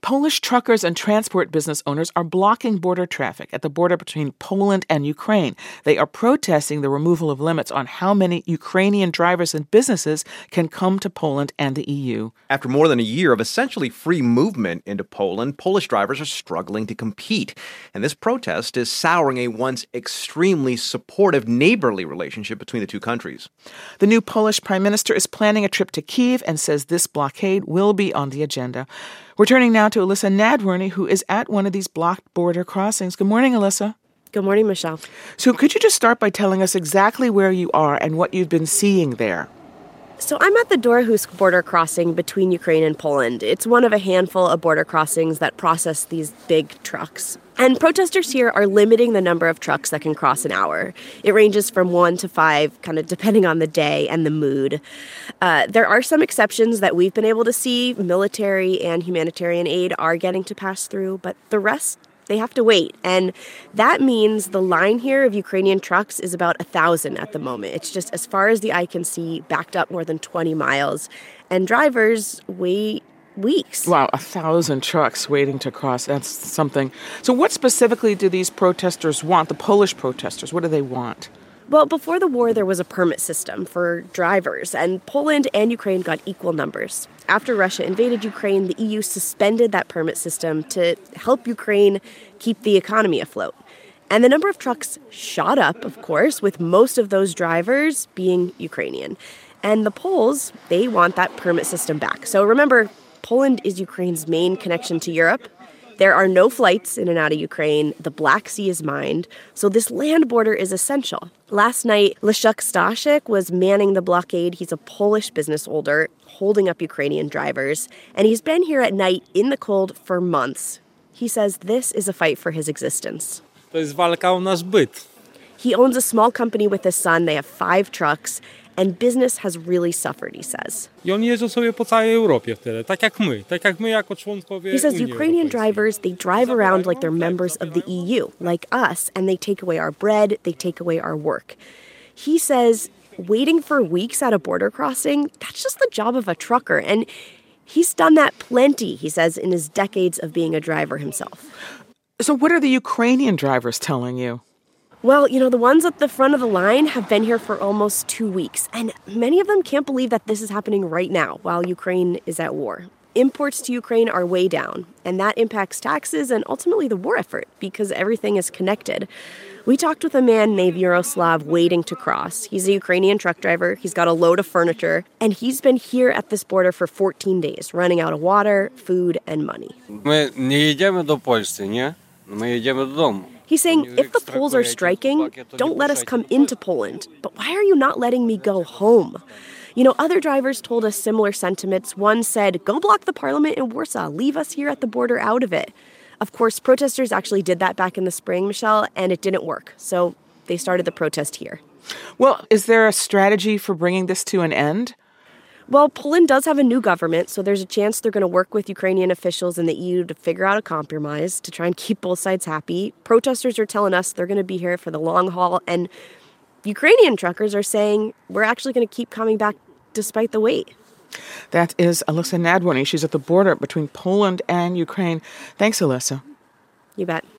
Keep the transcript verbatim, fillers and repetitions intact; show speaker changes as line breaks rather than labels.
Polish truckers and transport business owners are blocking border traffic at the border between Poland and Ukraine. They are protesting the removal of limits on how many Ukrainian drivers and businesses can come to Poland and the E U.
After more than a year of essentially free movement into Poland, Polish drivers are struggling to compete. And this protest is souring a once extremely supportive neighborly relationship between the two countries.
The new Polish prime minister is planning a trip to Kyiv and says this blockade will be on the agenda. We're turning now to Alyssa Nadworny, who is at one of these blocked border crossings. Good morning, Alyssa.
Good morning, Michelle.
So could you just start by telling us exactly where you are and what you've been seeing there?
So I'm at the Dorohusk border crossing between Ukraine and Poland. It's one of a handful of border crossings that process these big trucks. And protesters here are limiting the number of trucks that can cross an hour. It ranges from one to five, kind of depending on the day and the mood. Uh, there are some exceptions that we've been able to see. Military and humanitarian aid are getting to pass through, but the rest, they have to wait. And that means the line here of Ukrainian trucks is about one thousand at the moment. It's just, as far as the eye can see, backed up more than twenty miles. And drivers wait weeks.
Wow, a thousand trucks waiting to cross. That's something. So what specifically do these protesters want, the Polish protesters? What do they want?
Well, before the war, there was a permit system for drivers, and Poland and Ukraine got equal numbers. After Russia invaded Ukraine, the E U suspended that permit system to help Ukraine keep the economy afloat. And the number of trucks shot up, of course, with most of those drivers being Ukrainian. And the Poles, they want that permit system back. So remember, Poland is Ukraine's main connection to Europe. There are no flights in and out of Ukraine. The Black Sea is mined. So this land border is essential. Last night, Leszek Staszek was manning the blockade. He's a Polish business owner holding up Ukrainian drivers. And he's been here at night in the cold for months. He says this is a fight for his existence.
To jest walka o nasz byt.
He owns a small company with his son. They have five trucks. And business has really suffered, he says.
I oni jeżdżą sobie po całej Europie wtedy, tak jak my, tak jak my jako członkowie
He says
Unii
Ukrainian
Europejskiej.
drivers, they drive around like they're members of the E U, like us, and they take away our bread, they take away our work. He says waiting for weeks at a border crossing, that's just the job of a trucker. And he's done that plenty, he says, in his decades of being a driver himself.
So what are the Ukrainian drivers telling you?
Well, you know, the ones at the front of the line have been here for almost two weeks, and many of them can't believe that this is happening right now while Ukraine is at war. Imports to Ukraine are way down, and that impacts taxes and ultimately the war effort because everything is connected. We talked with a man named Yaroslav waiting to cross. He's a Ukrainian truck driver. He's got a load of furniture, and he's been here at this border for fourteen days, running out of water, food, and money.
My nie jedziemy do Polski, nie? My jedziemy do domu.
He's saying, if the Poles are striking, don't let us come into Poland. But why are you not letting me go home? You know, other drivers told us similar sentiments. One said, go block the parliament in Warsaw. Leave us here at the border out of it. Of course, protesters actually did that back in the spring, Michelle, and it didn't work. So they started the protest here.
Well, is there a strategy for bringing this to an end?
Well, Poland does have a new government, so there's a chance they're going to work with Ukrainian officials in the E U to figure out a compromise to try and keep both sides happy. Protesters are telling us they're going to be here for the long haul, and Ukrainian truckers are saying we're actually going to keep coming back despite the wait.
That is Alyssa Nadworny. She's at the border between Poland and Ukraine. Thanks, Alyssa.
You bet.